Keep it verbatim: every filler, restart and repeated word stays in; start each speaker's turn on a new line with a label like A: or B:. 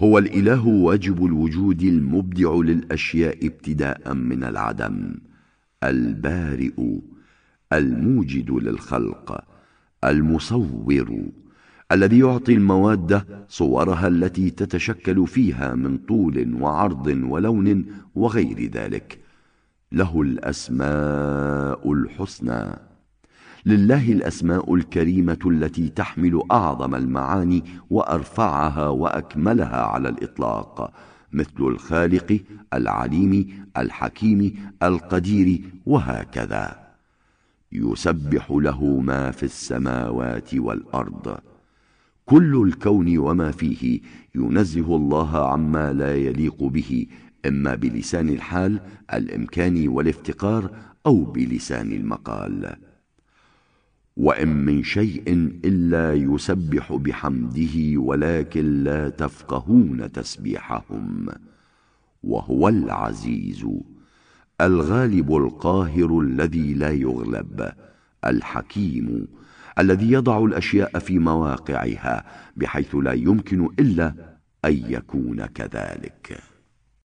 A: هو الإله واجب الوجود المبدع للأشياء ابتداء من العدم، البارئ، الموجد للخلق، المصور، الذي يعطي المادة صورها التي تتشكل فيها من طول وعرض ولون وغير ذلك. له الأسماء الحسنى. لله الأسماء الكريمة التي تحمل أعظم المعاني وأرفعها وأكملها على الإطلاق، مثل الخالق، العليم، الحكيم، القدير، وهكذا. يسبح له ما في السماوات والأرض. كل الكون وما فيه ينزه الله عما لا يليق به، إما بلسان الحال الإمكان والافتقار أو بلسان المقال. وإن من شيء إلا يسبح بحمده ولكن لا تفقهون تسبيحهم. وهو العزيز الغالب القاهر الذي لا يغلب، الحكيم الذي يضع الأشياء في مواقعها بحيث لا يمكن إلا أن يكون كذلك.